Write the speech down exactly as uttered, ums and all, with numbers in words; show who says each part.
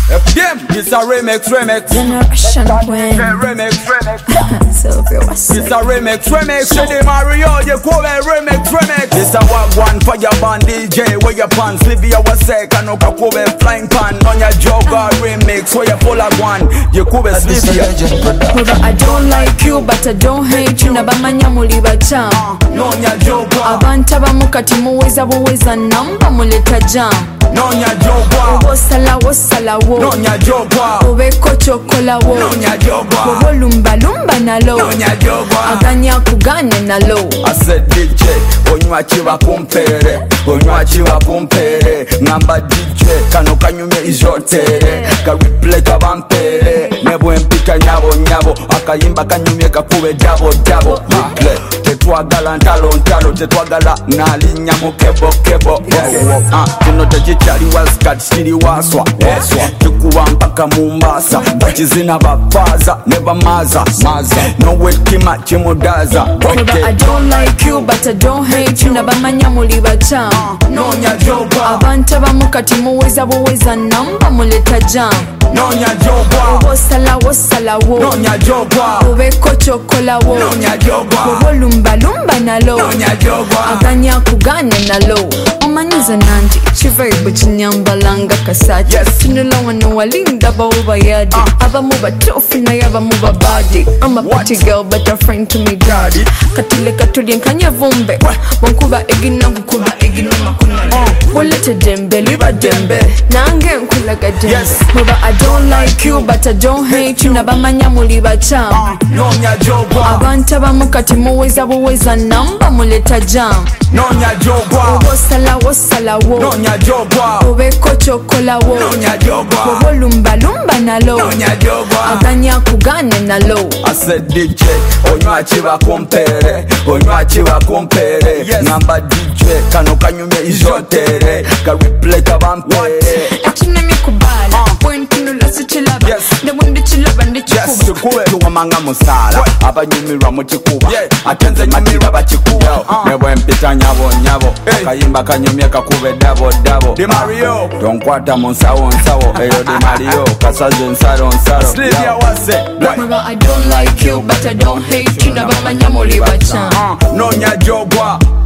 Speaker 1: Them, it's a remix, remix.
Speaker 2: Generation Queen.
Speaker 1: Remix, remix.
Speaker 2: Sylvia, what's
Speaker 1: It's a remix, remix. See the Mario, you call it remix, remix. It's a wagwan for your band D J. Where your pants, Livia was sick, and no kakobe flying pan. On your joker remix, where you full of one. You call it Livia.
Speaker 2: I don't like you, but I don't hate you. Nabamanya muli bacham.
Speaker 1: No nya joker.
Speaker 2: Abantu abamukati muweza buweza namba muleta jam.
Speaker 1: No nya joker.
Speaker 2: Wosala wosala wo.
Speaker 1: No nya joker.
Speaker 2: Obeko chokola wo.
Speaker 1: No nya joker.
Speaker 2: Wobo lumba lumba nalo.
Speaker 1: No nya joker.
Speaker 2: Aganya kugane nalo.
Speaker 1: I said D J, onywa chiwa kumpere, onywa chiwa kumpere. Ngamba D J, kano kanyume izotere, ka replay kabampere. Nebo empika nyabo nyabo, akayimba kanyume kakube jabo jabo. Replay, tetwagala ntalo ntalo, tetwagala nalinya mukebo kebo. Ah, kino tejichali waskat stili waswa, tukuwa mpaka Mombasa, bachizina bapaza, neba maza, maza. No wet kima chimudaza.
Speaker 2: I don't like you, but I don't hate you. Nabamanya muli bacham.
Speaker 1: No nya joker.
Speaker 2: Abantu abamukati muweza buweza namba muleta jam.
Speaker 1: No nya joker.
Speaker 2: Wosala wosala wo.
Speaker 1: No nya joker.
Speaker 2: Obeko chokola wo.
Speaker 1: No nya joker.
Speaker 2: Wobo lumba lumba nalo.
Speaker 1: No nya joker.
Speaker 2: Aganya kugane nalo. Omanyiza nanti chivibe chinyambalanga kasachi.
Speaker 1: Yes.
Speaker 2: Tunula wano walinda baoba yadi. uh. Abamu batofi na yabamu babadi. I'm a
Speaker 1: What?
Speaker 2: pretty girl but a friend to me daddy. Katule katule nkanya vumbe. Wankuba egina kukuba egina makuna. uh. Walete dembe liba dembe. Nange nkulaga dembe.
Speaker 1: Yes.
Speaker 2: Muba I don't like you but I don't hate you. Nabamanya muli bacham.
Speaker 1: uh, No nya joker.
Speaker 2: Abantu abamukati muweza buweza namba muleta jam.
Speaker 1: No nya joker.
Speaker 2: Wosala wosala wo.
Speaker 1: No nya joker.
Speaker 2: Obeko chokola wo.
Speaker 1: No nya joker.
Speaker 2: Wobo lumba lumba nalo.
Speaker 1: No nya joker.
Speaker 2: Aganya kugane nalo.
Speaker 1: I said D J, onywa chiwa kumpere, onywa chiwa kumpere. Ngamba D J, kano kanyume izotere, ka replay kabampere.
Speaker 2: Achine mikubala. Point nula sichilaba.
Speaker 1: Yes.
Speaker 2: Nebundi chilaba ndi
Speaker 1: Yes,
Speaker 2: chikuba.
Speaker 1: chikuwe tuwamanga musala, abanyumirwa mu kikuba. Atenze nyumirwa bakikuba. Nebo empita nyabo nyabo, akayimba kanyumye kakube dabo dabo. Di Mario, tonkwata mu nsawo nsawo, eyo Di Mario, kasaze nsalo nsalo. Slivia wase.
Speaker 2: Muba I don't like you but I don't hate you. Nabamanya muli bacham.
Speaker 1: No nya joker.